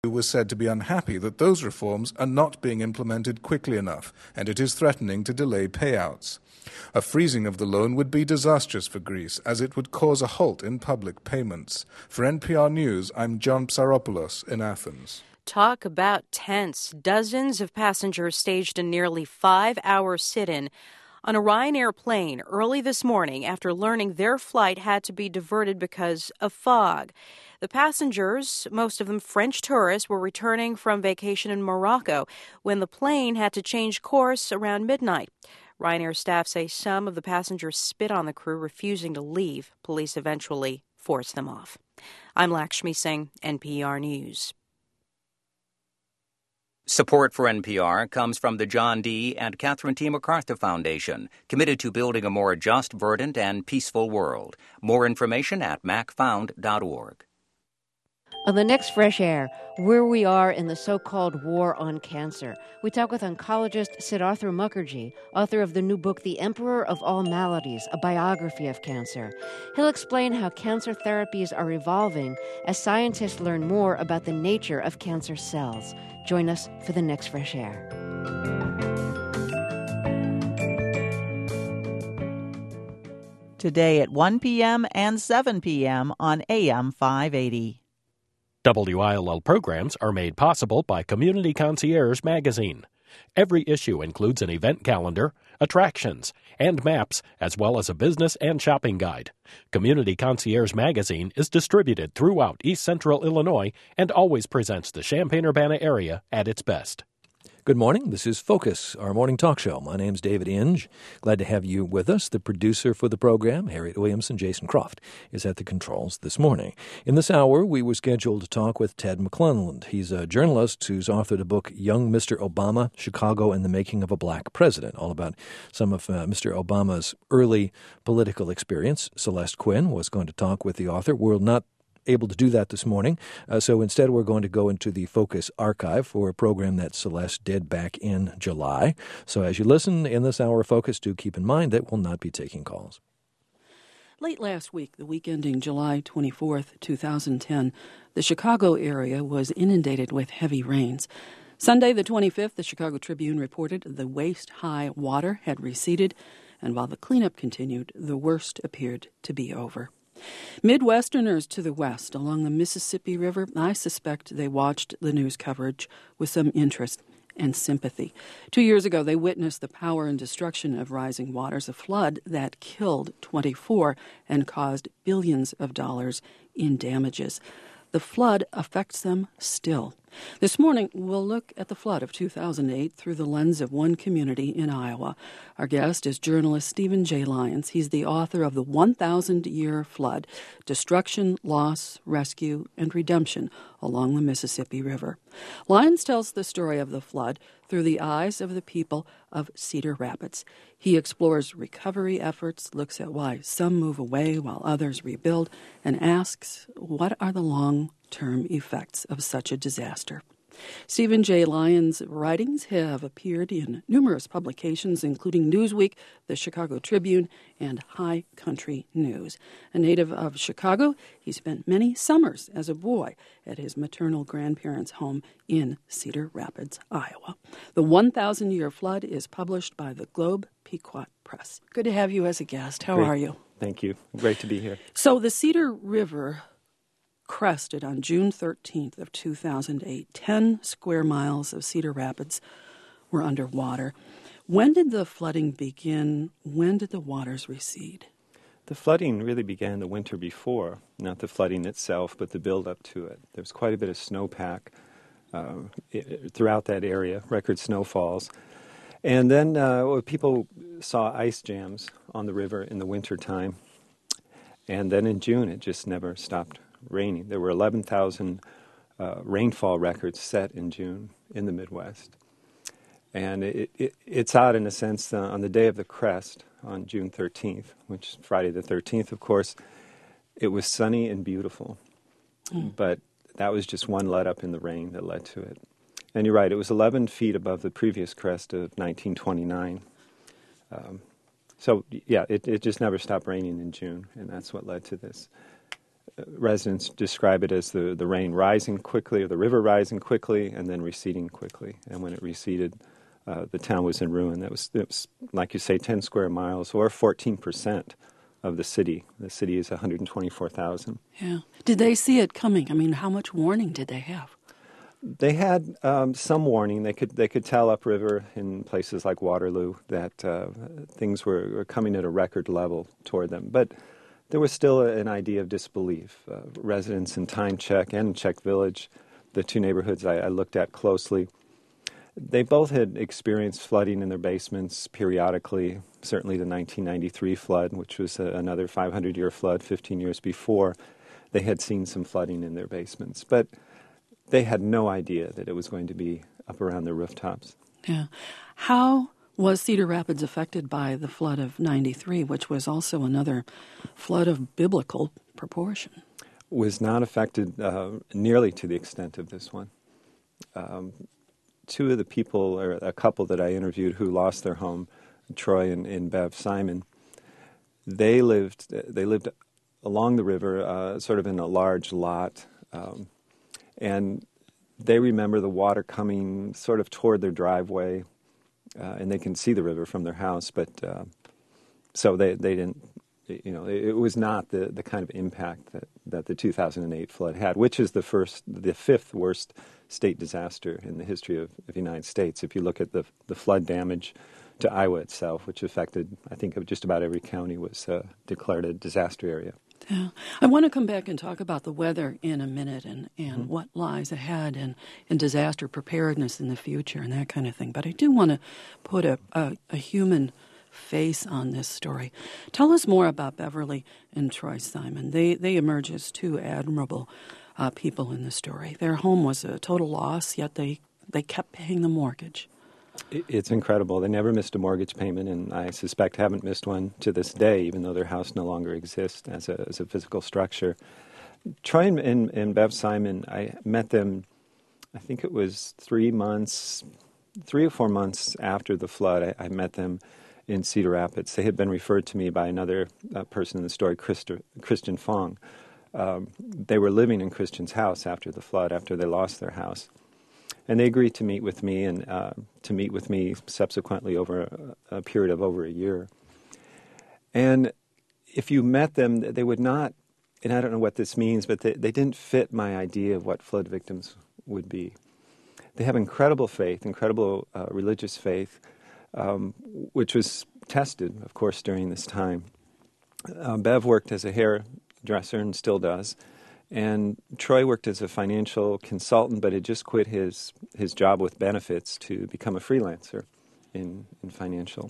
was said to be unhappy that those reforms are not being implemented quickly enough, and it is threatening to delay payouts. A freezing of the loan would be disastrous for Greece, as it would cause a halt in public payments. For NPR News, I'm John Psaropoulos in Athens. Talk about tense. Dozens of passengers staged a nearly 5-hour sit-in on a Ryanair plane early this morning after learning their flight had to be diverted because of fog. The passengers, most of them French tourists, were returning from vacation in Morocco when the plane had to change course around midnight. Ryanair staff say some of the passengers spit on the crew, refusing to leave. Police eventually forced them off. I'm Lakshmi Singh, NPR News. Support for NPR comes from the John D. and Catherine T. MacArthur Foundation, committed to building a more just, verdant, and peaceful world. More information at macfound.org. On the next Fresh Air, where we are in the so-called war on cancer, we talk with oncologist Siddhartha Mukherjee, author of the new book, The Emperor of All Maladies, a biography of cancer. He'll explain how cancer therapies are evolving as scientists learn more about the nature of cancer cells. Join us for the next Fresh Air. Today at 1 p.m. and 7 p.m. on AM 580. WILL programs are made possible by Community Concierge magazine. Every issue includes an event calendar, attractions, and maps, as well as a business and shopping guide. Community Concierge magazine is distributed throughout East Central Illinois and always presents the Champaign-Urbana area at its best. Good morning. This is Focus, our morning talk show. My name's David Inge. Glad to have you with us. The producer for the program, Harriet Williamson, Jason Croft, is at the controls this morning. In this hour, we were scheduled to talk with Ted McClelland. He's a journalist who's authored a book, Young Mr. Obama, Chicago and the Making of a Black President, all about some of Mr. Obama's early political experience. Celeste Quinn was going to talk with the author. We're not able to do that this morning. So instead, we're going to go into the Focus archive for a program that Celeste did back in July. So as you listen in this hour of Focus, do keep in mind that we'll not be taking calls. Late last week, the week ending July 24th, 2010, the Chicago area was inundated with heavy rains. Sunday, the 25th, the Chicago Tribune reported the waist-high water had receded, and while the cleanup continued, the worst appeared to be over. Midwesterners to the west along the Mississippi River, I suspect they watched the news coverage with some interest and sympathy. 2 years ago, they witnessed the power and destruction of rising waters, a flood that killed 24 and caused billions of dollars in damages. The flood affects them still. This morning, we'll look at the flood of 2008 through the lens of one community in Iowa. Our guest is journalist Stephen J. Lyons. He's the author of The 1,000-Year Flood, Destruction, Loss, Rescue, and Redemption Along the Mississippi River. Lyons tells the story of the flood through the eyes of the people of Cedar Rapids. He explores recovery efforts, looks at why some move away while others rebuild, and asks, what are the long-term effects of such a disaster? Stephen J. Lyons' writings have appeared in numerous publications, including Newsweek, the Chicago Tribune, and High Country News. A native of Chicago, he spent many summers as a boy at his maternal grandparents' home in Cedar Rapids, Iowa. The 1,000-Year Flood is published by the Globe Pequot Press. Good to have you as a guest. How are you? Thank you. Great to be here. So the Cedar River crested on June 13th of 2008. 10 square miles of Cedar Rapids were underwater. When did the flooding begin? When did the waters recede? The flooding really began the winter before, not the flooding itself, but the build-up to it. There was quite a bit of snowpack throughout that area, record snowfalls. And then people saw ice jams on the river in the wintertime. And then in June, it just never stopped raining. There were 11,000 rainfall records set in June in the Midwest. And it's odd in a sense, on the day of the crest, on June 13th, which is Friday the 13th, of course, it was sunny and beautiful. But that was just one let up in the rain that led to it. And you're right, it was 11 feet above the previous crest of 1929. So, yeah, it just never stopped raining in June, and that's what led to this residents describe it as the rain rising quickly, or the river rising quickly, and then receding quickly. And when it receded, the town was in ruin. It was, like you say, 10 square miles, or 14% of the city. The city is 124,000. Yeah. Did they see it coming? I mean, how much warning did they have? They had some warning. They could tell upriver in places like Waterloo that things were coming at a record level toward them. But there was still an idea of disbelief. Residents in Time Check and Czech Village, the two neighborhoods I looked at closely, they both had experienced flooding in their basements periodically. Certainly the 1993 flood, which was another 500-year flood 15 years before, they had seen some flooding in their basements. But they had no idea that it was going to be up around their rooftops. Yeah. How was Cedar Rapids affected by the flood of 93, which was also another flood of biblical proportion? Was not affected nearly to the extent of this one. Two of the people, or a couple that I interviewed who lost their home, Troy and Bev Simon, they lived along the river, sort of in a large lot, and they remember the water coming sort of toward their driveway, and they can see the river from their house, but so they didn't, it was not the kind of impact that the 2008 flood had, which is the fifth worst state disaster in the history of the United States. If you look at the flood damage to Iowa itself, which affected, I think, just about every county, was declared a disaster area. Yeah. I want to come back and talk about the weather in a minute and what lies ahead and disaster preparedness in the future and that kind of thing. But I do want to put a human face on this story. Tell us more about Beverly and Troy Simon. They emerge as two admirable people in the story. Their home was a total loss, yet they kept paying the mortgage. It's incredible. They never missed a mortgage payment, and I suspect haven't missed one to this day, even though their house no longer exists as a physical structure. Troy and Bev Simon, I met them, I think it was 3 or 4 months after the flood. I met them in Cedar Rapids. They had been referred to me by another person in the story, Christian Fong. They were living in Christian's house after the flood, after they lost their house. And they agreed to meet with me, and to meet with me subsequently over a period of over a year. And if you met them, they would not, and I don't know what this means, but they didn't fit my idea of what flood victims would be. They have incredible faith, incredible religious faith, which was tested, of course, during this time. Bev worked as a hairdresser and still does. And Troy worked as a financial consultant, but had just quit his job with benefits to become a freelancer in financial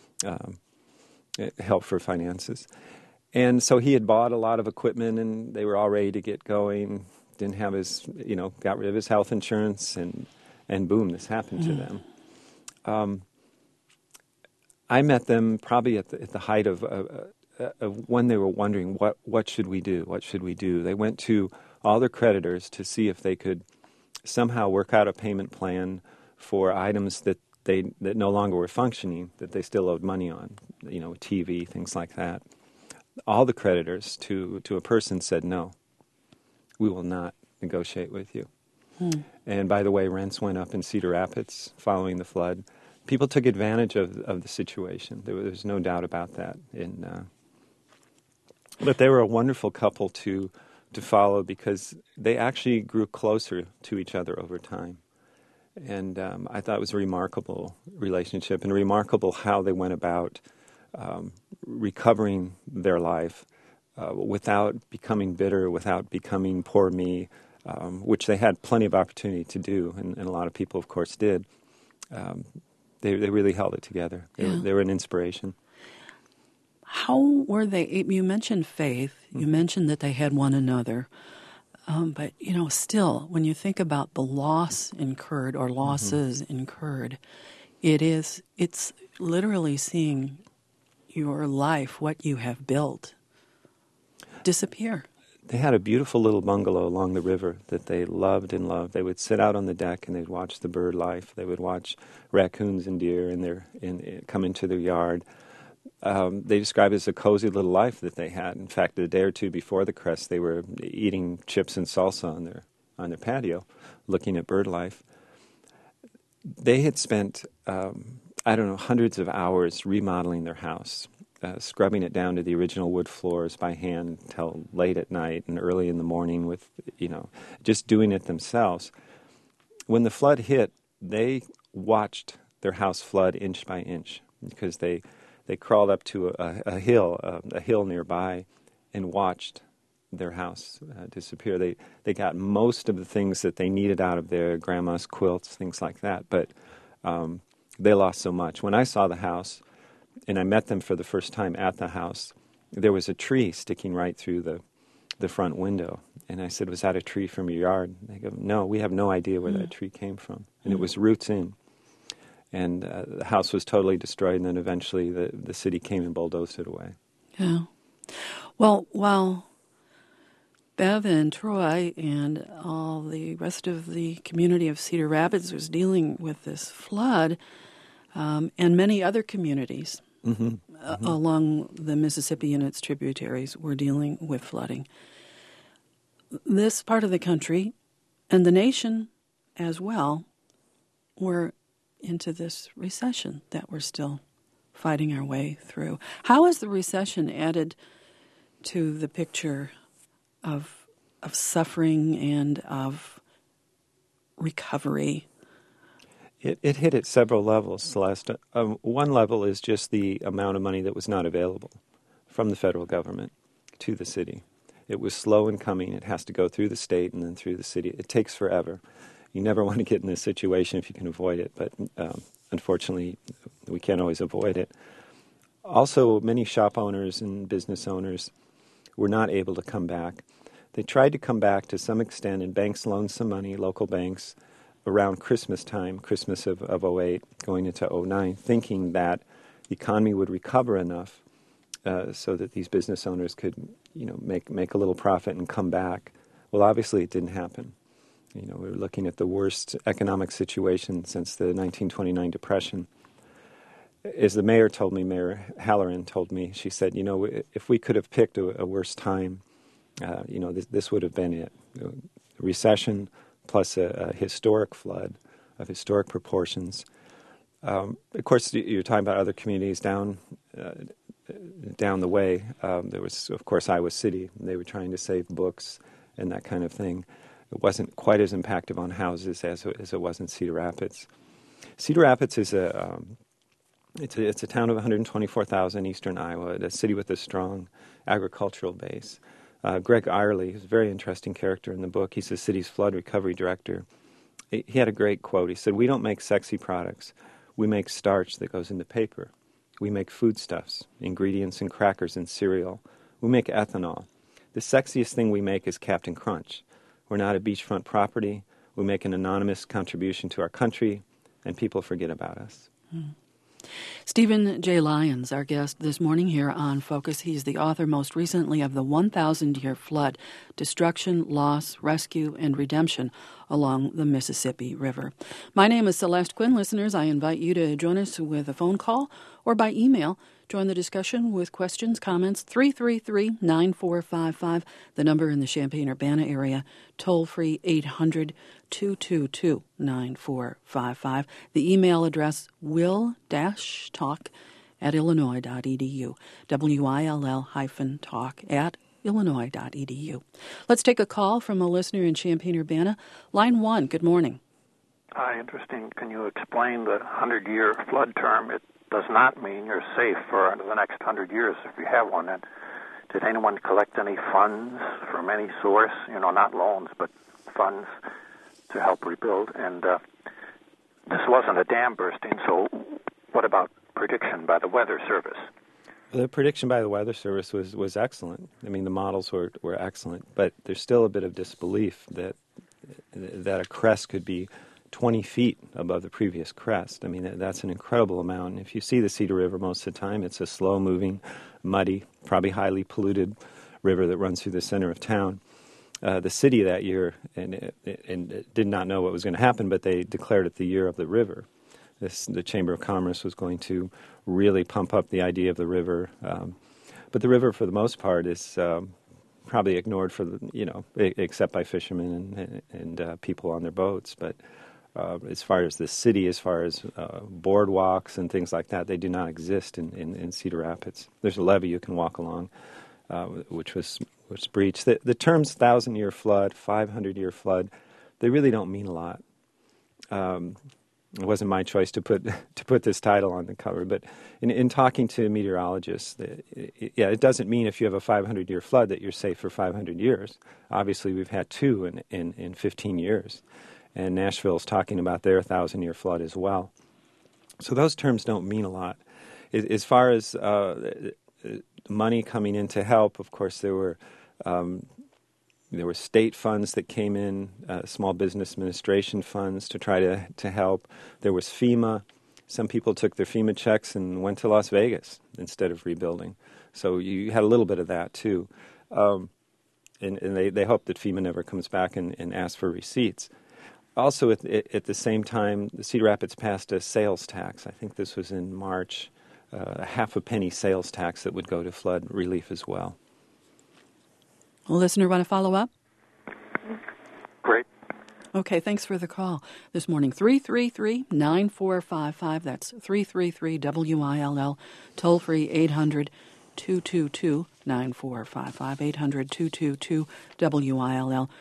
help for finances. And so he had bought a lot of equipment, and they were all ready to get going. Didn't have his, got rid of his health insurance, and boom, this happened to them. I met them probably at the height of when they were wondering, what should we do? What should we do? They went to all their creditors to see if they could somehow work out a payment plan for items that no longer were functioning, that they still owed money on, TV, things like that. All the creditors to a person said, no, we will not negotiate with you. And by the way, rents went up in Cedar Rapids following the flood. People took advantage of the situation. There's no doubt about that. But they were a wonderful couple to follow, because they actually grew closer to each other over time. And I thought it was a remarkable relationship, and remarkable how they went about recovering their life without becoming bitter, without becoming poor me, which they had plenty of opportunity to do, and a lot of people, of course, did. They really held it together. They were an inspiration. How were they? You mentioned faith. You mentioned that they had one another. But, still, when you think about the loss incurred or losses incurred, it's literally seeing your life, what you have built, disappear. They had a beautiful little bungalow along the river that they loved and loved. They would sit out on the deck and they'd watch the bird life. They would watch raccoons and deer come into their yard. They describe it as a cozy little life that they had. In fact, a day or two before the crest, they were eating chips and salsa on their patio, looking at bird life. They had spent, hundreds of hours remodeling their house, scrubbing it down to the original wood floors by hand till late at night and early in the morning with, just doing it themselves. When the flood hit, they watched their house flood inch by inch because they crawled up to a hill nearby and watched their house disappear. They got most of the things that they needed out of their grandma's quilts, things like that, but they lost so much. When I saw the house, and I met them for the first time at the house, there was a tree sticking right through the front window. And I said, "Was that a tree from your yard?" And they go, "No, we have no idea where that tree came from." And it was roots in. And the house was totally destroyed, and then eventually the city came and bulldozed it away. Yeah. Well, while Bev and Troy and all the rest of the community of Cedar Rapids was dealing with this flood, and many other communities along the Mississippi and its tributaries were dealing with flooding, this part of the country and the nation as well were into this recession that we're still fighting our way through. How has the recession added to the picture of suffering and of recovery? It hit at several levels, Celeste. One level is just the amount of money that was not available from the federal government to the city. It was slow in coming. It has to go through the state and then through the city. It takes forever. You never want to get in this situation if you can avoid it, but unfortunately, we can't always avoid it. Also, many shop owners and business owners were not able to come back. They tried to come back to some extent, and banks loaned some money, local banks, around Christmas time, Christmas of 08, going into 09, thinking that the economy would recover enough so that these business owners could, make a little profit and come back. Well, obviously it didn't happen. We're looking at the worst economic situation since the 1929 Depression. As the mayor told me, Mayor Halloran told me, she said, if we could have picked a worse time, this would have been it. Recession plus a historic flood of historic proportions. Of course, you're talking about other communities down the way. There was, of course, Iowa City. They were trying to save books and that kind of thing. It wasn't quite as impactful on houses as it was in Cedar Rapids. Cedar Rapids is it's a town of 124,000 eastern Iowa, a city with a strong agricultural base. Greg Irely is a very interesting character in the book. He's the city's flood recovery director. He had a great quote. He said, "We don't make sexy products. We make starch that goes into paper. We make foodstuffs, ingredients in crackers and cereal. We make ethanol. The sexiest thing we make is Captain Crunch. We're not a beachfront property. We make an anonymous contribution to our country, and people forget about us." Stephen J. Lyons, our guest this morning here on Focus. He's the author most recently of The 1,000-Year Flood, Destruction, Loss, Rescue, and Redemption Along the Mississippi River. My name is Celeste Quinn. Listeners, I invite you to join us with a phone call or by email. Join the discussion with questions, comments, 333-9455, the number in the Champaign-Urbana area, toll-free 800-222-9455. The email address will-talk@illinois.edu, WILL-talk@illinois.edu. Let's take a call from a listener in Champaign-Urbana. Line 1, good morning. Hi, interesting. Can you explain the 100-year flood term? It does not mean you're safe for the next 100 years if you have one. And did anyone collect any funds from any source, not loans, but funds to help rebuild? And this wasn't a dam bursting, so what about prediction by the Weather Service? The prediction by the Weather Service was excellent. I mean, the models were excellent, but there's still a bit of disbelief that a crest could be 20 feet above the previous crest. I mean, that's an incredible amount. And if you see the Cedar River most of the time, it's a slow-moving, muddy, probably highly polluted river that runs through the center of town. The city that year and did not know what was going to happen, but they declared it the year of the river. The Chamber of Commerce was going to really pump up the idea of the river. But the river, for the most part, is probably ignored except by fishermen and people on their boats. But as far as the city, as far as boardwalks and things like that, they do not exist in Cedar Rapids. There's a levee you can walk along, which was breached. The terms 1,000-year flood, 500-year flood, they really don't mean a lot. It wasn't my choice to put this title on the cover, but in talking to meteorologists, it doesn't mean if you have a 500-year flood that you're safe for 500 years. Obviously, we've had two in 15 years, and Nashville's talking about their 1,000-year flood as well. So those terms don't mean a lot. As far as money coming in to help, of course, there were state funds that came in, small business administration funds to try to help. There was FEMA. Some people took their FEMA checks and went to Las Vegas instead of rebuilding. So you had a little bit of that too. And they hope that FEMA never comes back and asks for receipts. Also, at the same time, the Cedar Rapids passed a sales tax. I think this was in March, a half a penny sales tax that would go to flood relief as well. A listener want to follow up? Great. Okay, thanks for the call this morning. 333-9455. That's 333-WILL. Toll free 800-222-9455. 800-222-WILL.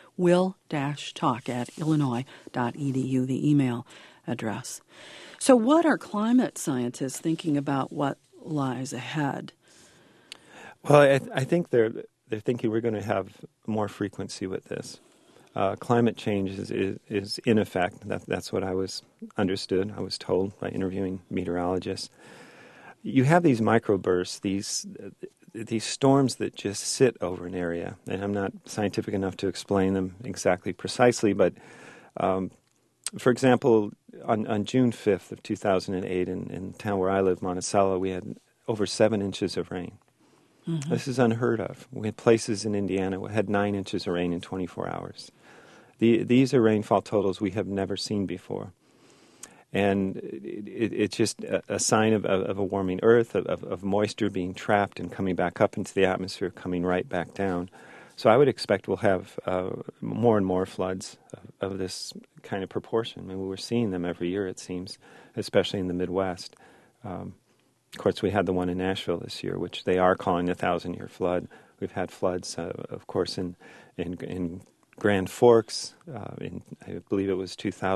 will-talk@illinois.edu, the email address. So what are climate scientists thinking about what lies ahead? Well, I think they're thinking we're going to have more frequency with this. Climate change is in effect. That's what I was understood. I was told by interviewing meteorologists. You have these microbursts, these storms that just sit over an area, and I'm not scientific enough to explain them exactly precisely, but for example, on June 5th of 2008 in the town where I live, Monticello, we had over 7 inches of rain. Mm-hmm. This is unheard of. We had places in Indiana that had 9 inches of rain in 24 hours. These are rainfall totals we have never seen before. And it's just a sign of a warming earth, of moisture being trapped and coming back up into the atmosphere, coming right back down. So I would expect we'll have more and more floods of this kind of proportion. I mean, we're seeing them every year, it seems, especially in the Midwest. Of course, we had the one in Nashville this year, which they are calling the 1,000-year flood. We've had floods, of course, in Grand Forks. I believe it was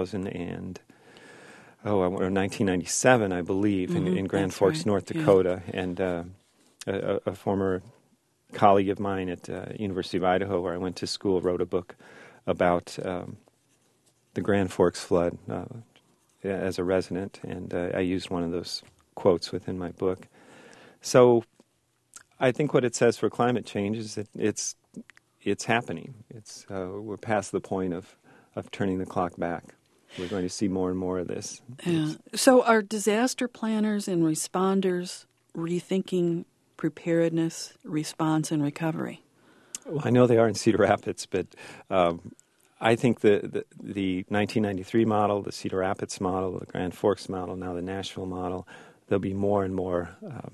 1997, I believe, in Grand Forks, right. North Dakota. Yeah. And a former colleague of mine at University of Idaho, where I went to school, wrote a book about the Grand Forks flood as a resident, and I used one of those quotes within my book. So I think what it says for climate change is that it's happening. We're past the point of turning the clock back. We're going to see more and more of this. Yeah. So are disaster planners and responders rethinking preparedness, response, and recovery? Well, I know they are in Cedar Rapids, but I think the 1993 model, the Cedar Rapids model, the Grand Forks model, now the Nashville model, there'll be more and more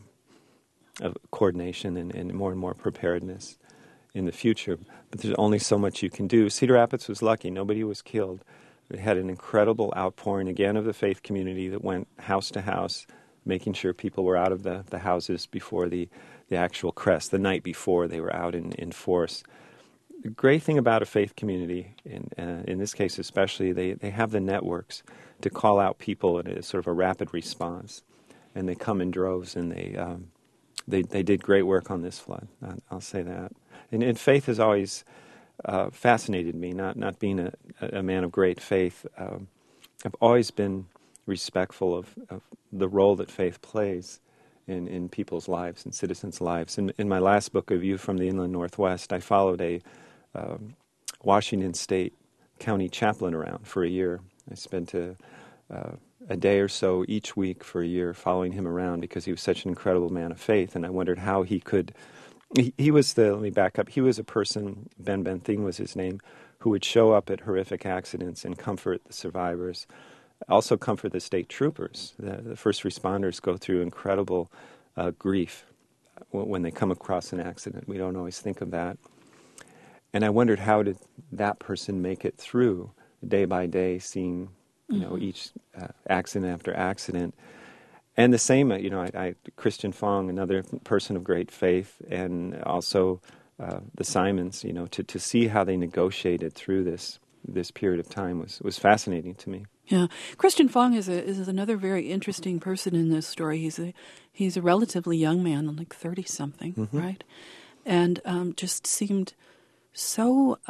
of coordination and more preparedness in the future. But there's only so much you can do. Cedar Rapids was lucky. Nobody was killed. We had an incredible outpouring, again, of the faith community that went house to house, making sure people were out of the houses before the actual crest, the night before they were out in force. The great thing about a faith community, in this case especially, they have the networks to call out people in a sort of a rapid response. And they come in droves, and they did great work on this flood. I'll say that. And faith has always fascinated me, not being a man of great faith. I've always been respectful of the role that faith plays in people's lives and citizens' lives. In my last book, A View from the Inland Northwest, I followed a Washington State county chaplain around for a year. I spent a day or so each week for a year following him around because he was such an incredible man of faith, and I wondered how he could... He was let me back up, he was a person, Ben Thing was his name, who would show up at horrific accidents and comfort the survivors, Also comfort the state troopers. The first responders go through incredible grief when they come across an accident. We don't always think of that. And I wondered, how did that person make it through day by day, seeing, each accident after accident. And the same, Christian Fong, another person of great faith, and also the Simons, to see how they negotiated through this period of time was fascinating to me. Yeah, Christian Fong is another very interesting person in this story. He's a relatively young man, like 30-something, mm-hmm. right? And just seemed so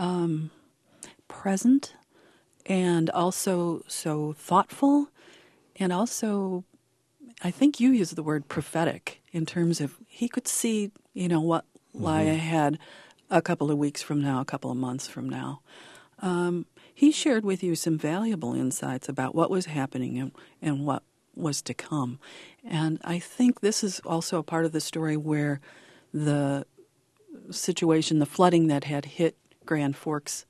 present, and also so thoughtful, and also, I think you used the word prophetic, in terms of he could see, what lie mm-hmm. ahead a couple of weeks from now, a couple of months from now. He shared with you some valuable insights about what was happening and what was to come. And I think this is also a part of the story where the situation, the flooding that had hit Grand Forks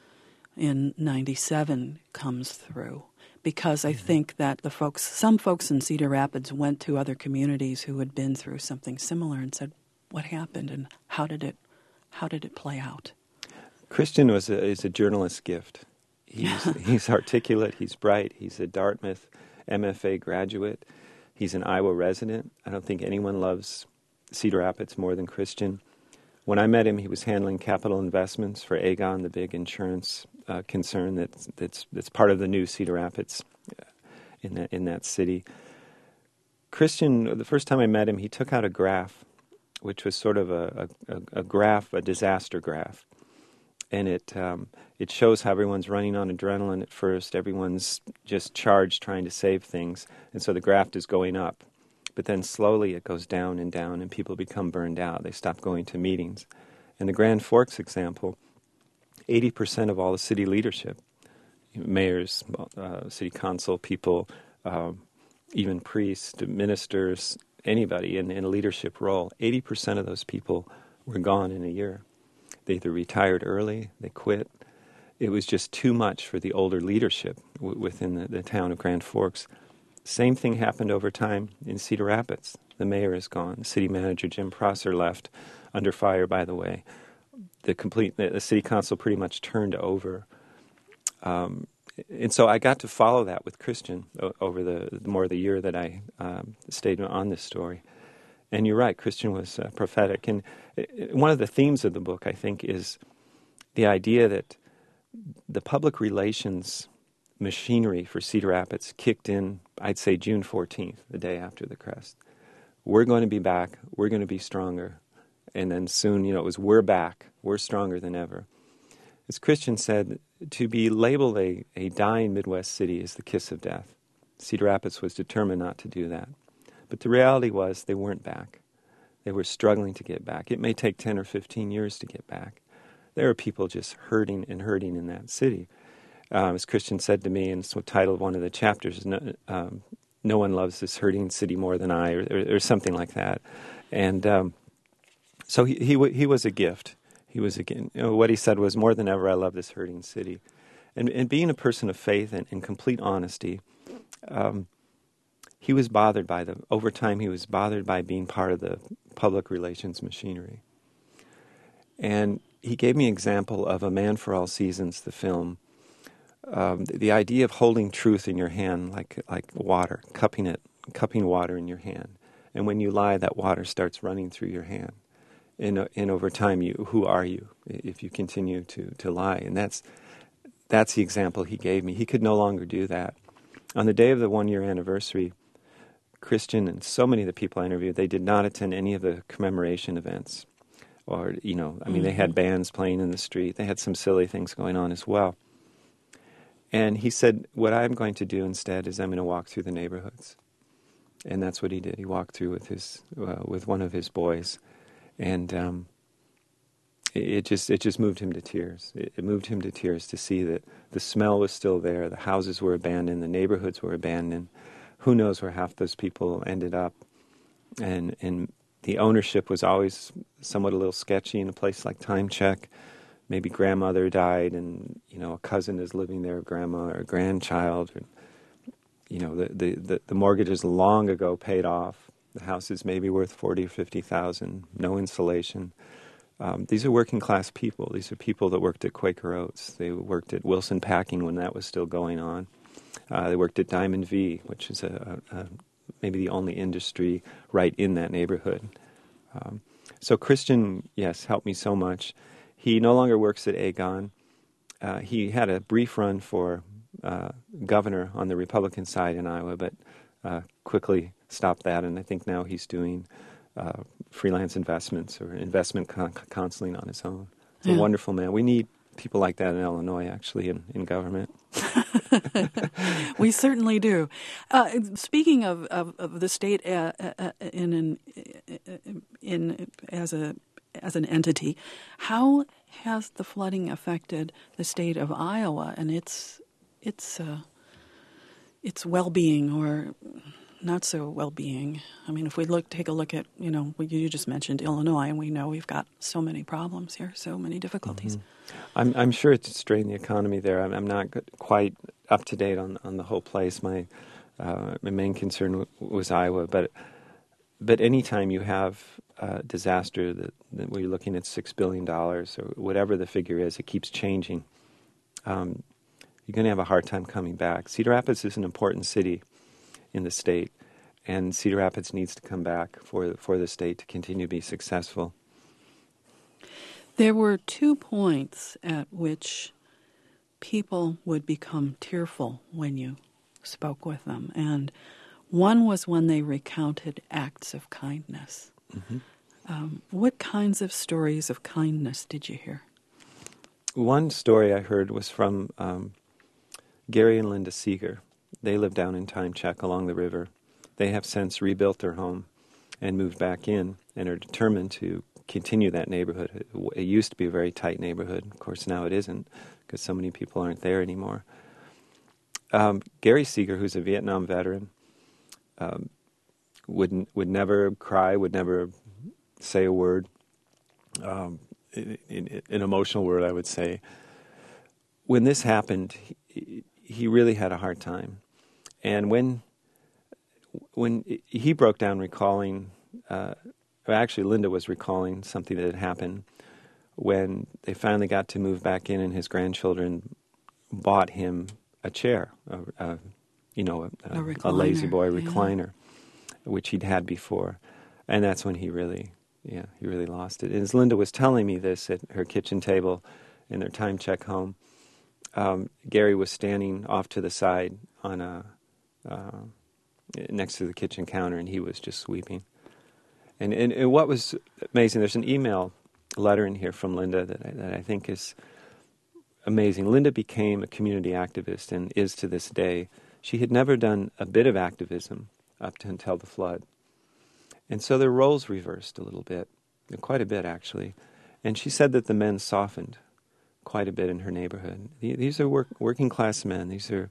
in 97 comes through. Because I think that some folks in Cedar Rapids went to other communities who had been through something similar and said, what happened and how did it play out? Christian is a journalist's gift. He's articulate, he's bright, he's a Dartmouth MFA graduate, he's an Iowa resident. I don't think anyone loves Cedar Rapids more than Christian. When I met him, he was handling capital investments for Aegon, the big insurance concern that's part of the new Cedar Rapids in that city. Christian, the first time I met him, he took out a graph, which was sort of a graph, a disaster graph. And it shows how everyone's running on adrenaline at first. Everyone's just charged trying to save things. And so the graph is going up. But then slowly it goes down, and people become burned out. They stop going to meetings. In the Grand Forks example, 80% of all the city leadership, mayors, city council people, even priests, ministers, anybody in a leadership role, 80% of those people were gone in a year. They either retired early, they quit. It was just too much for the older leadership within the town of Grand Forks. Same thing happened over time in Cedar Rapids. The mayor is gone. The city manager, Jim Prosser, left under fire, by the way. The city council pretty much turned over. And so I got to follow that with Christian over the year that I stayed on this story. And you're right, Christian was prophetic. And one of the themes of the book, I think, is the idea that the public relations machinery for Cedar Rapids kicked in, I'd say, June 14th, the day after the crest. We're going to be back. We're going to be stronger. And then soon, it was, we're back. We're stronger than ever. As Christian said, to be labeled a dying Midwest city is the kiss of death. Cedar Rapids was determined not to do that. But the reality was they weren't back. They were struggling to get back. It may take 10 or 15 years to get back. There are people just hurting in that city. As Christian said to me, and it's the title of one of the chapters, no one loves this hurting city more than I, or something like that. And so he was a gift. He was what he said was, more than ever, I love this hurting city. And being a person of faith and complete honesty, he was bothered by over time he was bothered by being part of the public relations machinery. And he gave me an example of A Man for All Seasons, the film. The idea of holding truth in your hand like water, cupping water in your hand. And when you lie, that water starts running through your hand. And over time, who are you if you continue to lie? And that's the example he gave me. He could no longer do that. On the day of the 1-year anniversary, Christian and so many of the people I interviewed, they did not attend any of the commemoration events. Or, they had bands playing in the street. They had some silly things going on as well. And he said, what I'm going to do instead is I'm going to walk through the neighborhoods. And that's what he did. He walked through with one of his boys. And it just moved him to tears. It moved him to tears to see that the smell was still there, the houses were abandoned, the neighborhoods were abandoned. Who knows where half those people ended up. And the ownership was always somewhat a little sketchy in a place like Time Check. Maybe grandmother died and, a cousin is living there, grandma or grandchild. the mortgage is long ago paid off. The house is maybe worth $40,000 or $50,000. No insulation. These are working class people. These are people that worked at Quaker Oats. They worked at Wilson Packing when that was still going on. They worked at Diamond V, which is maybe the only industry right in that neighborhood. So Christian, yes, helped me so much. He no longer works at Aegon. He had a brief run for governor on the Republican side in Iowa, but quickly stopped that, and I think now he's doing freelance investments or investment counseling on his own. He's a wonderful man. We need people like that in Illinois, actually, in government. We certainly do. Speaking of the state as an entity, how has the flooding affected the state of Iowa and its well-being or not so well-being? I mean, if we take a look at, you just mentioned Illinois, and we know we've got so many problems here, so many difficulties. Mm-hmm. I'm sure it's strained the economy there. I'm not quite up to date on the whole place. My main concern was Iowa, but anytime you have a disaster that where you're looking at $6 billion or whatever the figure is, it keeps changing. You're going to have a hard time coming back. Cedar Rapids is an important city in the state, and Cedar Rapids needs to come back for the state to continue to be successful. There were 2 points at which people would become tearful when you spoke with them, and one was when they recounted acts of kindness. Mm-hmm. What kinds of stories of kindness did you hear? One story I heard was from Gary and Linda Seeger. They live down in Time Check along the river. They have since rebuilt their home and moved back in and are determined to continue that neighborhood. It used to be a very tight neighborhood. Of course, now it isn't because so many people aren't there anymore. Gary Seeger, who's a Vietnam veteran, would never cry, would never say a word, an emotional word, I would say. When this happened, he really had a hard time. And when he broke down recalling, actually Linda was recalling something that had happened when they finally got to move back in and his grandchildren bought him a chair, a lazy boy recliner, which he'd had before. And that's when he really lost it. And as Linda was telling me this at her kitchen table in their Time Check home, Gary was standing off to the side on next to the kitchen counter, and he was just weeping. And what was amazing, there's an email letter in here from Linda that I think is amazing. Linda became a community activist and is to this day. She had never done a bit of activism up to until the flood. And so their roles reversed a little bit, quite a bit actually. And she said that the men softened quite a bit in her neighborhood. These are working class men. These are,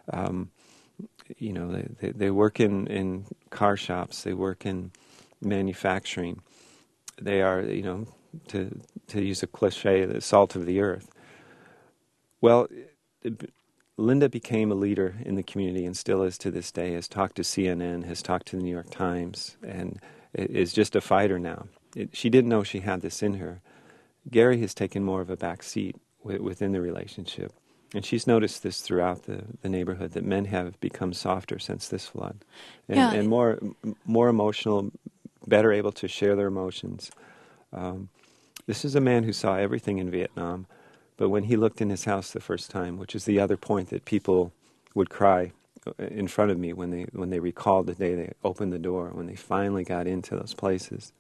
they work in car shops. They work in manufacturing. They are, to use a cliche, the salt of the earth. Well, Linda became a leader in the community and still is to this day, has talked to CNN, has talked to the New York Times, and is just a fighter now. She didn't know she had this in her. Gary has taken more of a back seat within the relationship. And she's noticed this throughout the neighborhood, that men have become softer since this flood. And more emotional, better able to share their emotions. This is a man who saw everything in Vietnam, but when he looked in his house the first time, which is the other point that people would cry in front of me when they recalled the day they opened the door, when they finally got into those places.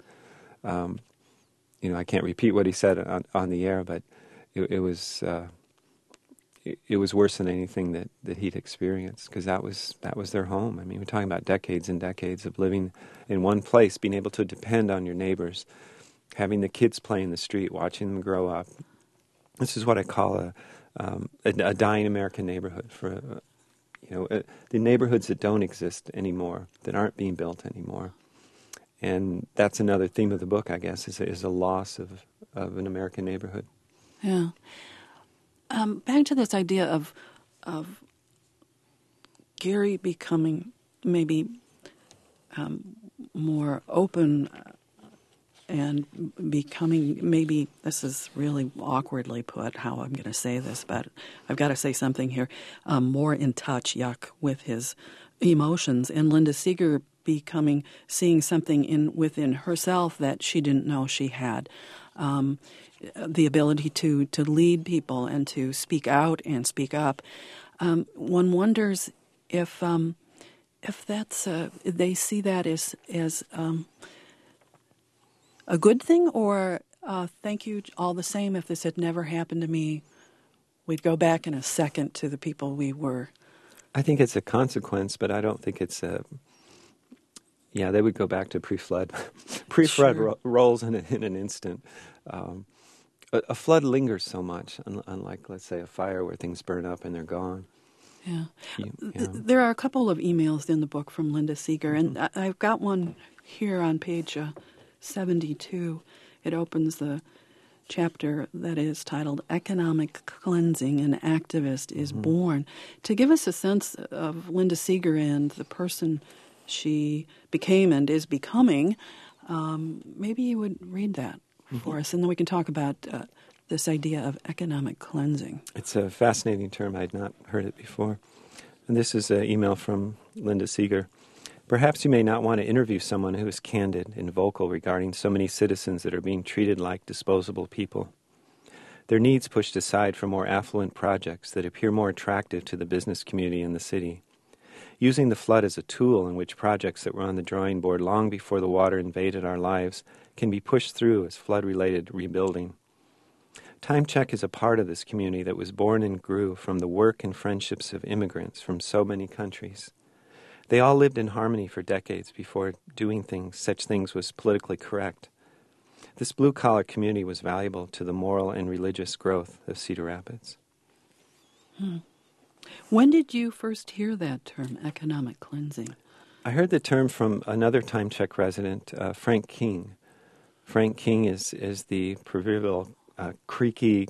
I can't repeat what he said on the air, but it was worse than anything that he'd experienced, because that was their home. I mean, we're talking about decades and decades of living in one place, being able to depend on your neighbors, having the kids play in the street, watching them grow up. This is what I call a dying American neighborhood. For the neighborhoods that don't exist anymore, that aren't being built anymore. And that's another theme of the book, I guess, is a loss of an American neighborhood. Yeah. Back to this idea of Gary becoming maybe more open and becoming, maybe, this is really awkwardly put how I'm going to say this, but I've got to say something here, more in touch, with his emotions, and Linda Seeger seeing something within herself that she didn't know she had. The ability to lead people and to speak out and speak up. One wonders if that's they see that as a good thing, or thank you all the same. If this had never happened to me, we'd go back in a second to the people we were. I think it's a consequence, but I don't think it's a. Yeah, they would go back to pre-flood. Pre-flood Sure. rolls in an instant. A flood lingers so much, unlike, let's say, a fire where things burn up and they're gone. Yeah. There are a couple of emails in the book from Linda Seeger, and I've got one here on page 72. It opens the chapter that is titled Economic Cleansing, an Activist is Born. To give us a sense of Linda Seeger and the person she became and is becoming, maybe you would read that for us, and then we can talk about this idea of economic cleansing. It's a fascinating term. I'd not heard it before. And this is an email from Linda Seeger. Perhaps you may not want to interview someone who is candid and vocal regarding so many citizens that are being treated like disposable people. Their needs pushed aside for more affluent projects that appear more attractive to the business community in the city. Using the flood as a tool in which projects that were on the drawing board long before the water invaded our lives can be pushed through as flood-related rebuilding. Time Check is a part of this community that was born and grew from the work and friendships of immigrants from so many countries. They all lived in harmony for decades before doing such things was politically correct. This blue-collar community was valuable to the moral and religious growth of Cedar Rapids. When did you first hear that term, economic cleansing? I heard the term from another Time Check resident, Frank King. Frank King is the proverbial creaky,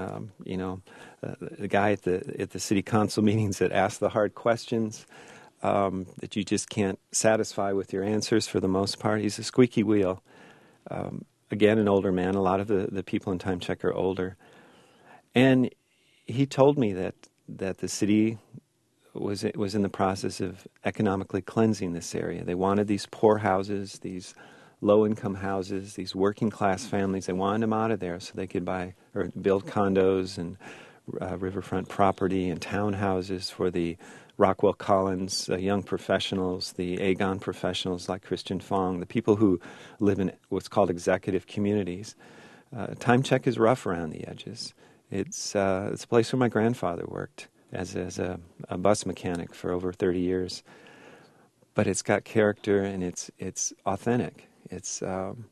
the guy at the city council meetings that asks the hard questions that you just can't satisfy with your answers for the most part. He's a squeaky wheel. Again, an older man. A lot of the people in Time Check are older. And he told me that the city was in the process of economically cleansing this area. They wanted these poor houses, these low-income houses, these working-class families. They wanted them out of there so they could buy or build condos and riverfront property and townhouses for the Rockwell Collins young professionals, the Aegon professionals like Christian Fong, the people who live in what's called executive communities. Time Check is rough around the edges. It's a place where my grandfather worked as a bus mechanic for over 30 years. But it's got character and it's authentic. It's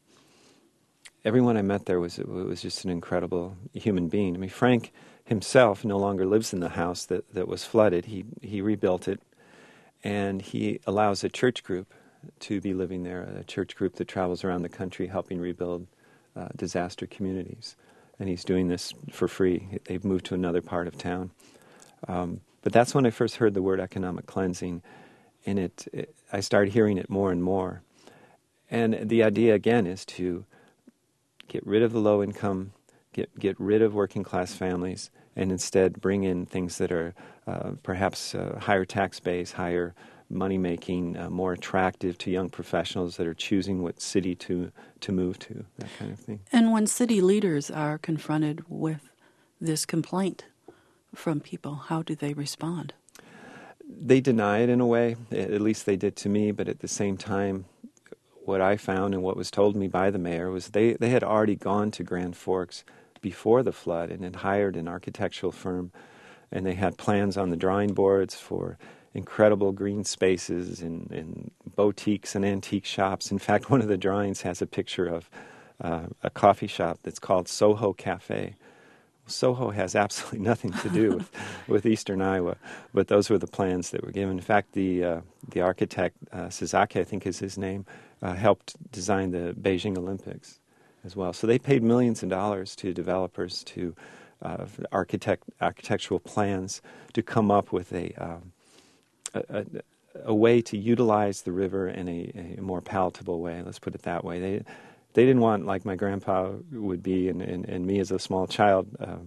everyone I met there was just an incredible human being. I mean, Frank himself no longer lives in the house that was flooded. He rebuilt it, and he allows a church group to be living there, a church group that travels around the country helping rebuild disaster communities. And he's doing this for free. They've moved to another part of town. But that's when I first heard the word economic cleansing, and I started hearing it more and more. And the idea, again, is to get rid of the low income, get rid of working class families, and instead bring in things that are perhaps higher tax base, higher money making, more attractive to young professionals that are choosing what city to move to, that kind of thing. And when city leaders are confronted with this complaint from people, how do they respond? They deny it in a way, at least they did to me, but at the same time, what I found and what was told me by the mayor was they had already gone to Grand Forks before the flood and had hired an architectural firm, and they had plans on the drawing boards for incredible green spaces and boutiques and antique shops. In fact, one of the drawings has a picture of a coffee shop that's called Soho Cafe. Soho has absolutely nothing to do with Eastern Iowa, but those were the plans that were given. In fact, the architect, Suzaki, I think is his name, helped design the Beijing Olympics as well. So they paid millions of dollars to developers, to architectural plans to come up with a way to utilize the river in a more palatable way. Let's put it that way. They didn't want, like my grandpa would be, and me as a small child,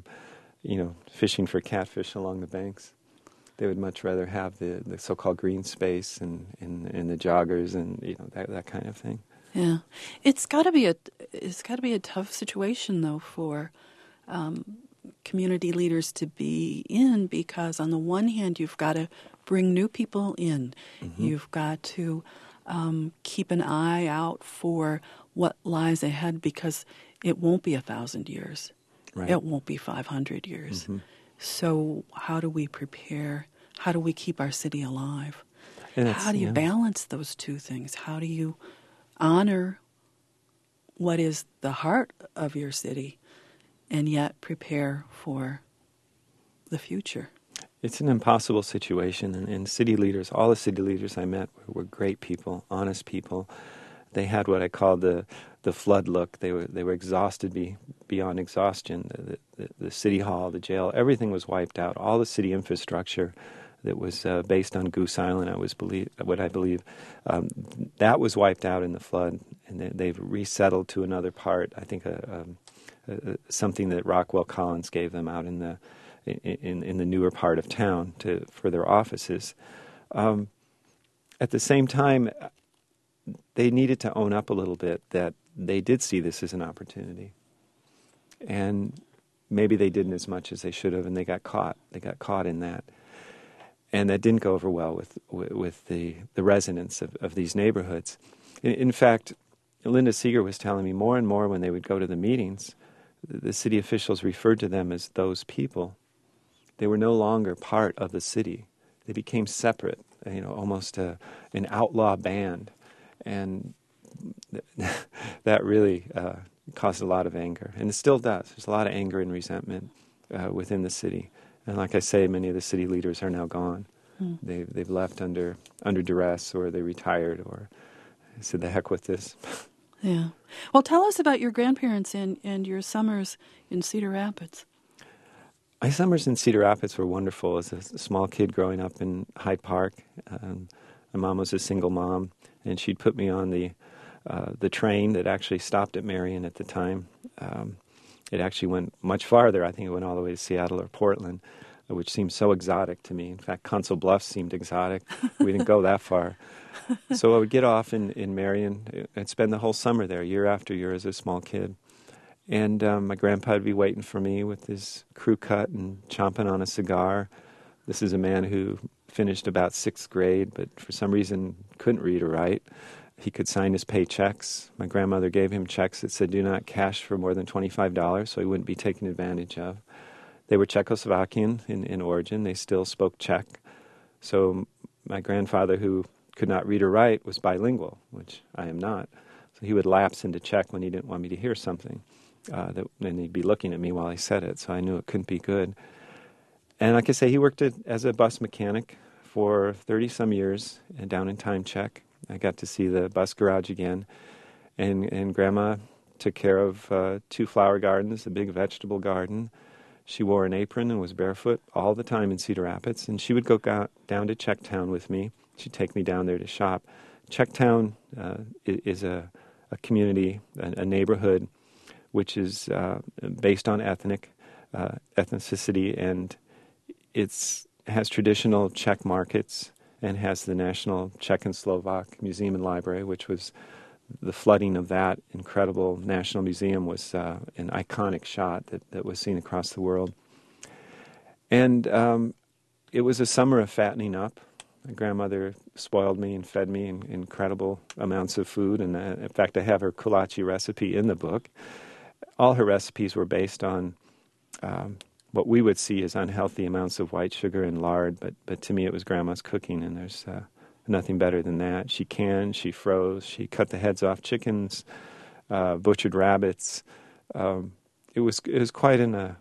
fishing for catfish along the banks. They would much rather have the so-called green space and the joggers and that kind of thing. Yeah, it's got to be a tough situation though for community leaders to be in, because on the one hand you've got to bring new people in, you've got to keep an eye out for what lies ahead, because it won't be 1,000 years, right. It won't be 500 years. So how do we prepare? How do we keep our city alive? How do you balance those two things? How do you honor what is the heart of your city and yet prepare for the future? It's an impossible situation, and city leaders, all the city leaders I met were great people, honest people. They had what I call the flood look. They were exhausted beyond exhaustion. The city hall, the jail, everything was wiped out. All the city infrastructure that was based on Goose Island, I believe, that was wiped out in the flood, and they've resettled to another part. I think something that Rockwell Collins gave them out in the newer part of town for their offices. At the same time, they needed to own up a little bit that they did see this as an opportunity, and maybe they didn't as much as they should have, and they got caught. They got caught in that. And that didn't go over well with the residents of these neighborhoods. In fact, Linda Seeger was telling me more and more when they would go to the meetings, the city officials referred to them as those people. They were no longer part of the city. They became separate, almost an outlaw band. And that really caused a lot of anger. And it still does. There's a lot of anger and resentment within the city. And like I say, many of the city leaders are now gone. They've left under duress, or they retired, or said, the heck with this. Yeah. Well, tell us about your grandparents and your summers in Cedar Rapids. My summers in Cedar Rapids were wonderful. As a small kid growing up in Hyde Park, my mom was a single mom, and she'd put me on the train that actually stopped at Marion at the time. It actually went much farther. I think it went all the way to Seattle or Portland, which seemed so exotic to me. In fact, Council Bluffs seemed exotic. We didn't go that far. So I would get off in Marion and spend the whole summer there, year after year, as a small kid. And my grandpa would be waiting for me with his crew cut and chomping on a cigar. This is a man who finished about 6th grade, but for some reason couldn't read or write. He could sign his paychecks. My grandmother gave him checks that said, do not cash for more than $25, so he wouldn't be taken advantage of. They were Czechoslovakian in origin. They still spoke Czech. So my grandfather, who could not read or write, was bilingual, which I am not. So he would lapse into Czech when he didn't want me to hear something. And he'd be looking at me while he said it, so I knew it couldn't be good. And like I say, he worked as a bus mechanic for 30-some years down in Time Czech. I got to see the bus garage again, and Grandma took care of 2 flower gardens, a big vegetable garden. She wore an apron and was barefoot all the time in Cedar Rapids, and she would go down to Czechtown with me. She'd take me down there to shop. Czechtown is a community, a neighborhood, which is based on ethnicity, and it has traditional Czech markets, and has the National Czech and Slovak Museum and Library, which was the flooding of that incredible national museum was an iconic shot that was seen across the world. And it was a summer of fattening up. My grandmother spoiled me and fed me in incredible amounts of food, and in fact I have her kolache recipe in the book. All her recipes were based on what we would see as unhealthy amounts of white sugar and lard, but to me it was Grandma's cooking, and there's nothing better than that. She canned, she froze, she cut the heads off chickens, butchered rabbits. It was quite an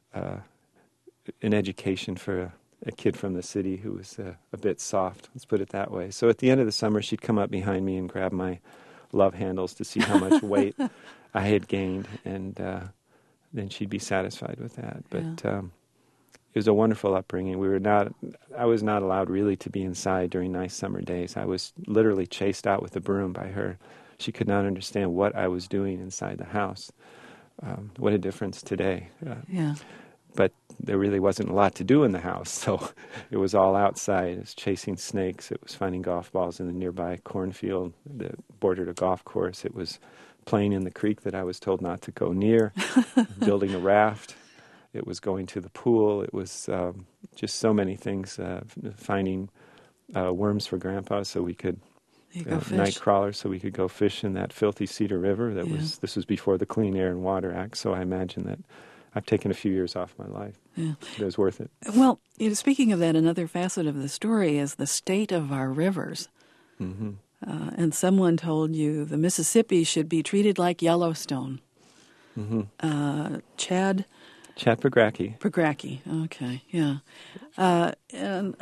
education for a kid from the city who was a bit soft, let's put it that way. So at the end of the summer, she'd come up behind me and grab my love handles to see how much weight I had gained, and then she'd be satisfied with that. But was a wonderful upbringing. I was not allowed really to be inside during nice summer days. I was literally chased out with a broom by her. She could not understand what I was doing inside the house. What a difference today. Yeah. But there really wasn't a lot to do in the house, so it was all outside. It was chasing snakes. It was finding golf balls in the nearby cornfield that bordered a golf course. It was playing in the creek that I was told not to go near, building a raft. It was going to the pool. It was just so many things, finding worms for Grandpa so we could, night crawlers so we could go fish in that filthy Cedar River. This was before the Clean Air and Water Act, so I imagine that I've taken a few years off my life. Yeah. It was worth it. Well, speaking of that, another facet of the story is the state of our rivers. Mm-hmm. And someone told you the Mississippi should be treated like Yellowstone. Mm-hmm. Chad Pogracki. Pogracki. Okay, yeah. And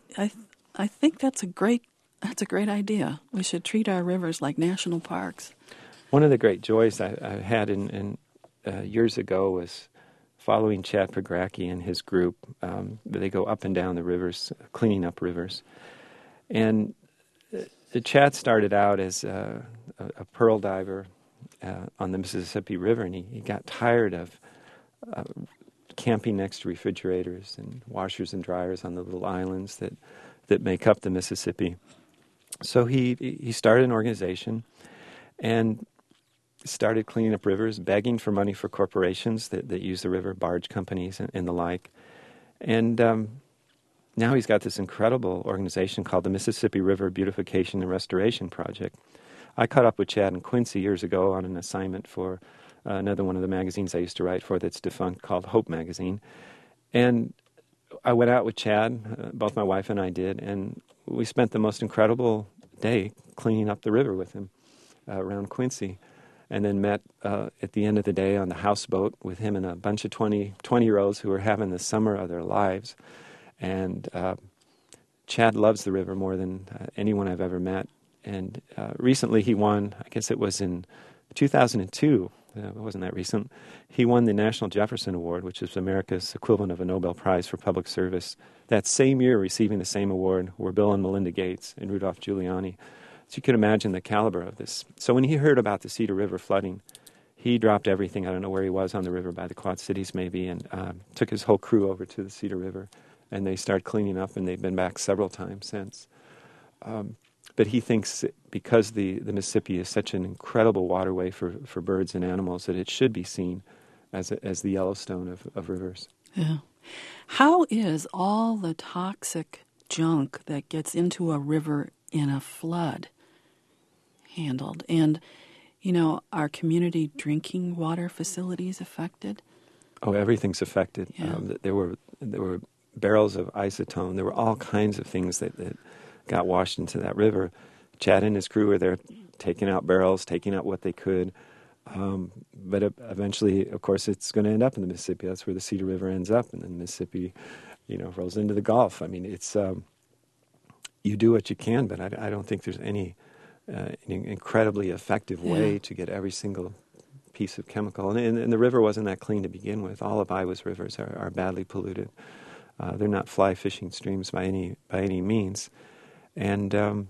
I think that's a great idea. We should treat our rivers like national parks. One of the great joys I had in years ago was following Chad Pogracki and his group. They go up and down the rivers, cleaning up rivers. And Chad started out as a pearl diver on the Mississippi River, and he got tired of camping next to refrigerators and washers and dryers on the little islands that make up the Mississippi. So he started an organization and started cleaning up rivers, begging for money for corporations that use the river, barge companies and the like. And now he's got this incredible organization called the Mississippi River Beautification and Restoration Project. I caught up with Chad in Quincy years ago on an assignment for another one of the magazines I used to write for that's defunct called Hope Magazine. And I went out with Chad, both my wife and I did, and we spent the most incredible day cleaning up the river with him around Quincy. And then met at the end of the day on the houseboat with him and a bunch of 20-year-olds who were having the summer of their lives. And Chad loves the river more than anyone I've ever met. And recently he won, I guess it was in 2002, it wasn't that recent, he won the National Jefferson Award, which is America's equivalent of a Nobel Prize for public service. That same year receiving the same award were Bill and Melinda Gates and Rudolph Giuliani. So you can imagine the caliber of this. So when he heard about the Cedar River flooding, he dropped everything. I don't know where he was on the river, by the Quad Cities maybe, and took his whole crew over to the Cedar River. And they started cleaning up, and they've been back several times since. But he thinks because the Mississippi is such an incredible waterway for birds and animals that it should be seen as the Yellowstone of rivers. Yeah. How is all the toxic junk that gets into a river in a flood handled? And, are community drinking water facilities affected? Oh, everything's affected. Yeah. There were barrels of isotone. There were all kinds of things that got washed into that river. Chad and his crew were there taking out barrels, taking out what they could. But eventually, of course, it's going to end up in the Mississippi. That's where the Cedar River ends up, and then the Mississippi, rolls into the Gulf. I mean, it's you do what you can, but I don't think there's any incredibly effective way to get every single piece of chemical. And the river wasn't that clean to begin with. All of Iowa's rivers are badly polluted. They're not fly fishing streams by any means, and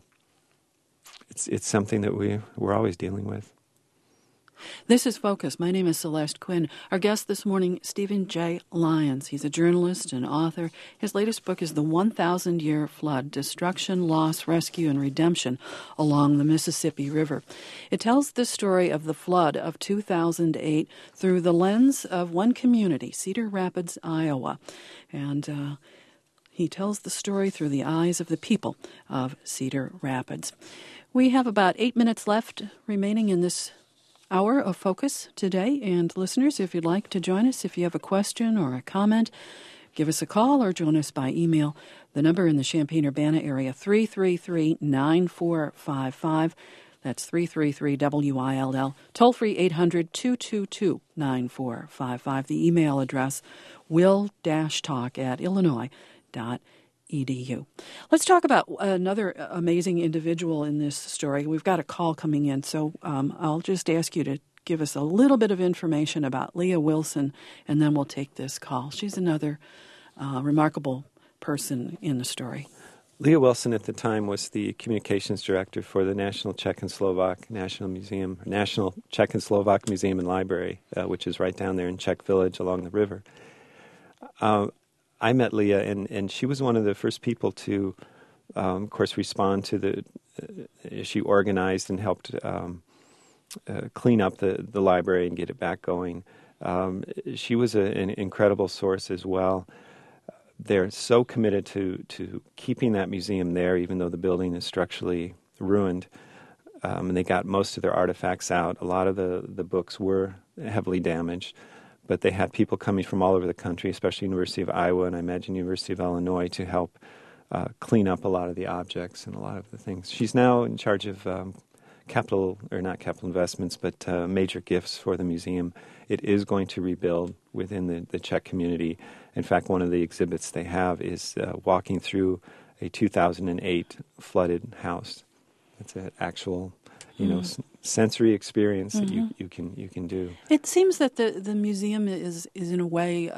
it's something that we're always dealing with. This is Focus. My name is Celeste Quinn. Our guest this morning, Stephen J. Lyons. He's a journalist and author. His latest book is The 1,000-Year Flood: Destruction, Loss, Rescue, and Redemption Along the Mississippi River. It tells the story of the flood of 2008 through the lens of one community, Cedar Rapids, Iowa. And he tells the story through the eyes of the people of Cedar Rapids. We have about 8 minutes left remaining in this hour of Focus today. And listeners, if you'd like to join us, if you have a question or a comment, give us a call or join us by email. The number in the Champaign-Urbana area, 333-9455. That's 333-WILL. Toll-free 800-222-9455. The email address, will-talk@illinois.edu. Let's talk about another amazing individual in this story. We've got a call coming in, so I'll just ask you to give us a little bit of information about Leah Wilson, and then we'll take this call. She's another remarkable person in the story. Leah Wilson at the time was the communications director for the National Czech and Slovak National Czech and Slovak Museum and Library, which is right down there in Czech Village along the river. I met Leah, and she was one of the first people to, of course, respond to the. She organized and helped clean up the library and get it back going. She was an incredible source as well. They're so committed to keeping that museum there, even though the building is structurally ruined. And they got most of their artifacts out. A lot of the books were heavily damaged, but they had people coming from all over the country, especially University of Iowa and I imagine University of Illinois, to help clean up a lot of the objects and a lot of the things. She's now in charge of not capital investments, but major gifts for the museum. It is going to rebuild within the Czech community. In fact, one of the exhibits they have is walking through a 2008 flooded house. It's an actual, sensory experience that you can do. It seems that the museum is in a way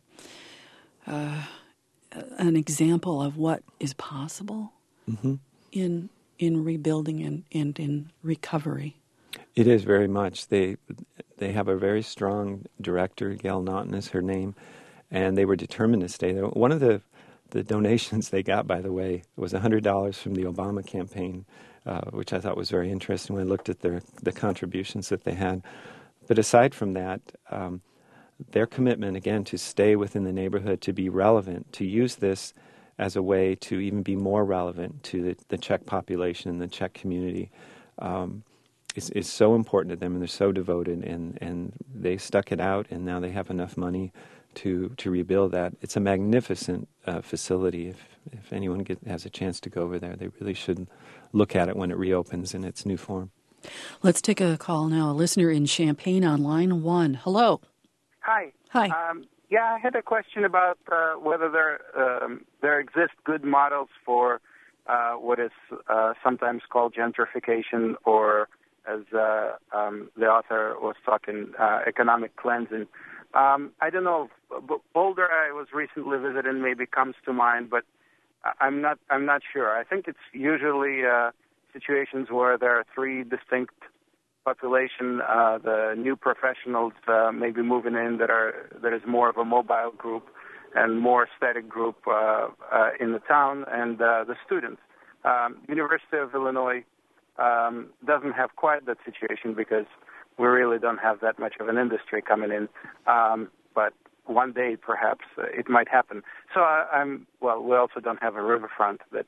an example of what is possible in rebuilding and in recovery. It is very much. They have a very strong director, Gail Naughton is her name, and they were determined to stay there. One of the donations they got, by the way, was $100 from the Obama campaign, which I thought was very interesting when I looked at the contributions that they had. But aside from that, their commitment, again, to stay within the neighborhood, to be relevant, to use this as a way to even be more relevant to the Czech population and the Czech community, is so important to them, and they're so devoted, and they stuck it out, and now they have enough money to rebuild that. It's a magnificent facility. If anyone has a chance to go over there, they really should look at it when it reopens in its new form. Let's take a call now. A listener in Champaign on line 1. Hello. Hi. Hi. I had a question about whether there exist good models for what is sometimes called gentrification, or as the author was talking, economic cleansing. I don't know. Boulder, I was recently visiting, maybe comes to mind, but I'm not sure. I think it's usually situations where there are three distinct population, the new professionals maybe moving in that is more of a mobile group and more static group in the town, and the students. University of Illinois doesn't have quite that situation because we really don't have that much of an industry coming in, but one day perhaps it might happen. So we also don't have a riverfront that.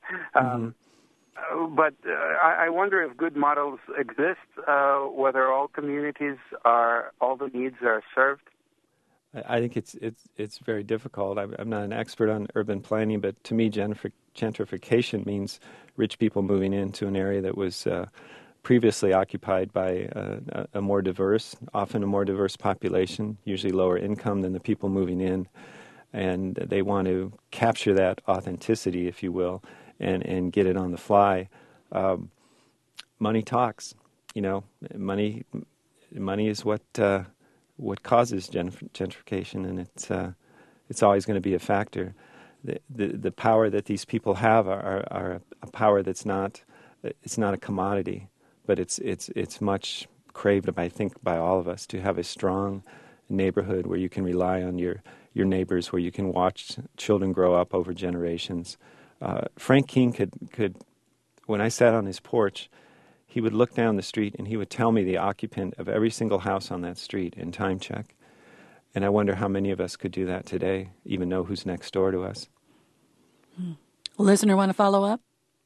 But I wonder if good models exist, whether all communities all the needs are served. I think it's very difficult. I'm not an expert on urban planning, but to me, gentrification means rich people moving into an area that was previously occupied by a more diverse, often a more diverse population, usually lower income than the people moving in, and they want to capture that authenticity, if you will, and get it on the fly. Money talks. Money is what causes gentrification, and it's always going to be a factor. The power that these people have are a power it's not a commodity, but it's much craved, I think, by all of us, to have a strong neighborhood where you can rely on your neighbors, where you can watch children grow up over generations. Frank King could, when I sat on his porch, he would look down the street and he would tell me the occupant of every single house on that street in time check. And I wonder how many of us could do that today, even know who's next door to us. Listener, want to follow up?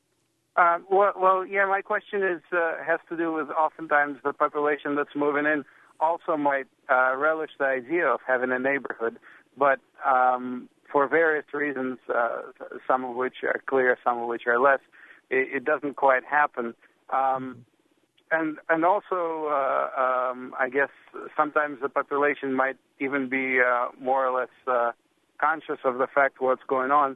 My question has to do with oftentimes the population that's moving in also might relish the idea of having a neighborhood, but for various reasons, some of which are clear, some of which are less, it doesn't quite happen. And also, I guess sometimes the population might even be more or less conscious of the fact what's going on.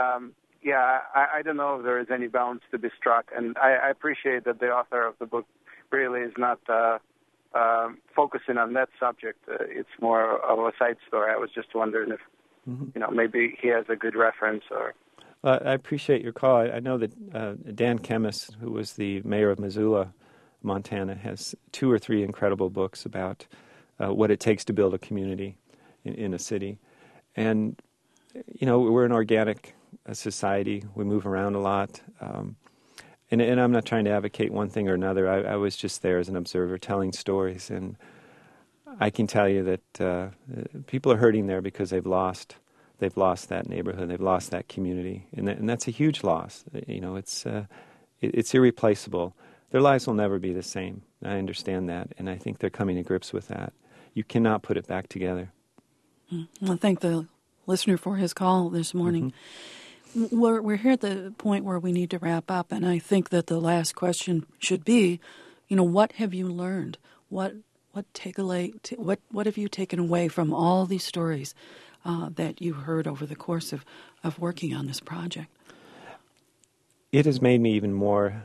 I don't know if there is any balance to be struck, and I appreciate that the author of the book really is not focusing on that subject. It's more of a side story. I was just wondering maybe he has a good reference or. I appreciate your call. I know that Dan Kemmis, who was the mayor of Missoula, Montana, has 2 or 3 incredible books about what it takes to build a community in a city. And, we're an organic society. We move around a lot. And I'm not trying to advocate one thing or another. I was just there as an observer telling stories. And I can tell you that people are hurting there because they've lost that neighborhood, they've lost that community, and that's a huge loss. It's irreplaceable. Their lives will never be the same. I understand that, and I think they're coming to grips with that. You cannot put it back together. I thank the listener for his call this morning. Mm-hmm. We're here at the point where we need to wrap up, and I think that the last question should be, what have you learned? What have you taken away from all these stories that you heard over the course of working on this project? It has made me even more,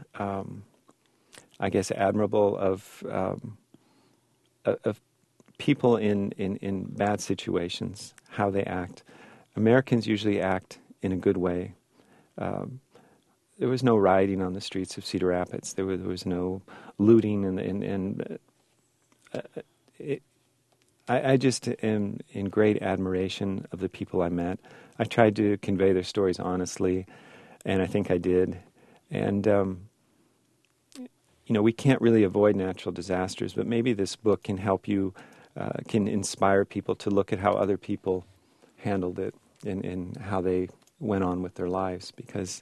admirable of people in bad situations, how they act. Americans usually act in a good way. There was no rioting on the streets of Cedar Rapids. There was no looting, I just am in great admiration of the people I met. I tried to convey their stories honestly, and I think I did. And, we can't really avoid natural disasters, but maybe this book can help you, can inspire people to look at how other people handled it and how they went on with their lives, because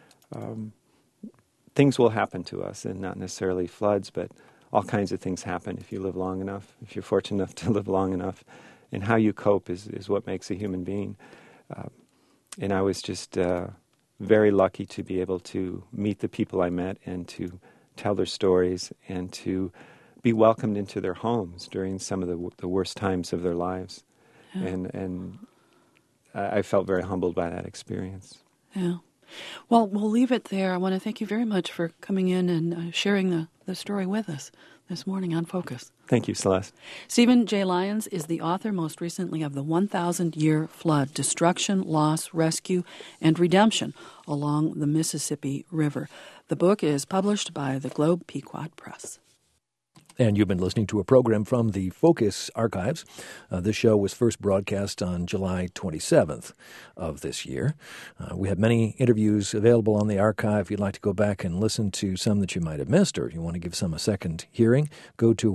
things will happen to us, and not necessarily floods, but all kinds of things happen if you live long enough, if you're fortunate enough to live long enough. And how you cope is what makes a human being. And I was just very lucky to be able to meet the people I met and to tell their stories and to be welcomed into their homes during some of the worst times of their lives. Yeah. And I felt very humbled by that experience. Yeah. Well, we'll leave it there. I want to thank you very much for coming in and sharing the story with us this morning on Focus. Thank you, Celeste. Stephen J. Lyons is the author most recently of The 1,000-Year Flood, Destruction, Loss, Rescue, and Redemption Along the Mississippi River. The book is published by the Globe Pequot Press. And you've been listening to a program from the Focus Archives. This show was first broadcast on July 27th of this year. We have many interviews available on the archive. If you'd like to go back and listen to some that you might have missed, or if you want to give some a second hearing, go to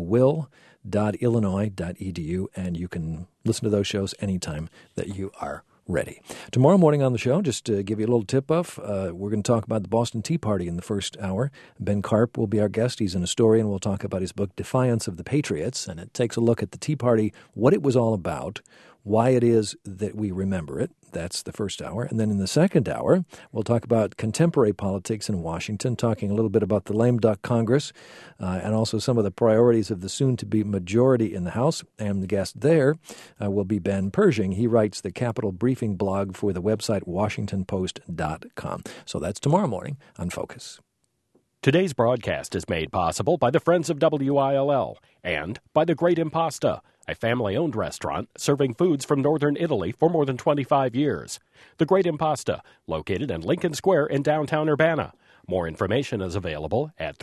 will.illinois.edu, and you can listen to those shows anytime that you are ready. Tomorrow morning on the show, just to give you a little tip-off, we're going to talk about the Boston Tea Party in the first hour. Ben Karp will be our guest. He's an historian. We'll talk about his book, Defiance of the Patriots, and it takes a look at the Tea Party, what it was all about, why it is that we remember it. That's the first hour. And then in the second hour, we'll talk about contemporary politics in Washington, talking a little bit about the lame duck Congress and also some of the priorities of the soon-to-be majority in the House. And the guest there will be Ben Pershing. He writes the Capitol Briefing blog for the website WashingtonPost.com. So that's tomorrow morning on Focus. Today's broadcast is made possible by the Friends of WILL and by The Great Impasta, a family-owned restaurant serving foods from northern Italy for more than 25 years. The Great Impasta, located in Lincoln Square in downtown Urbana. More information is available at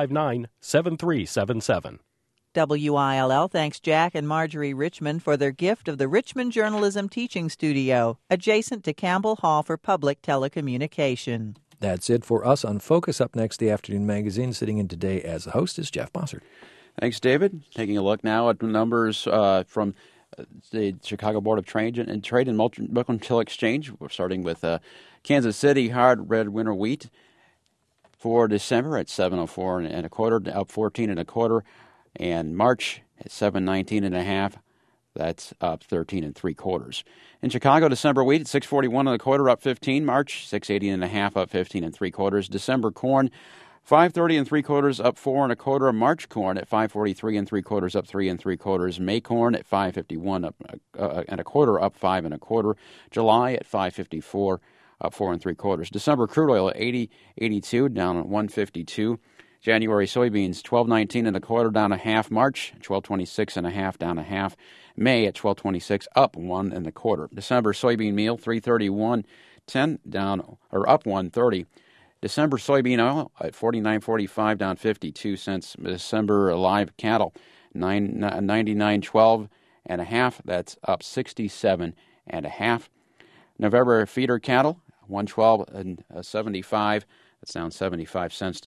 359-7377. WILL thanks Jack and Marjorie Richmond for their gift of the Richmond Journalism Teaching Studio, adjacent to Campbell Hall for Public Telecommunication. That's it for us on Focus. Up next, the Afternoon Magazine. Sitting in today as the host is Jeff Bossert. Thanks, David. Taking a look now at the numbers from the Chicago Board of Trade and Mercantile Exchange. We're starting with Kansas City hard red winter wheat for December at $7.04 1/4, up 14 1/4, and March at $7.19 1/2. That's up 13 3/4. In Chicago, December wheat at $6.41 1/4, up 15. March $6.80 1/2, up 15 3/4. December corn $5.30 3/4, up 4 1/4. March corn at $5.43 3/4, up 3 3/4. May corn at $5.51 up 1/4, up 5 1/4. July at $5.54, up 4 3/4. December crude oil at $80.82, down at $1.52. January soybeans, $12.19 and a quarter, down a half. March, $12.26 and a half, down a half. May at $12.26, up 1 and a quarter. December soybean meal, $331.10, down or up 1.30. December soybean oil at $49.45, down 52 cents. December live cattle, $99.12 and a half. That's up 67 and a half. November feeder cattle, $112.75. That's down 75 cents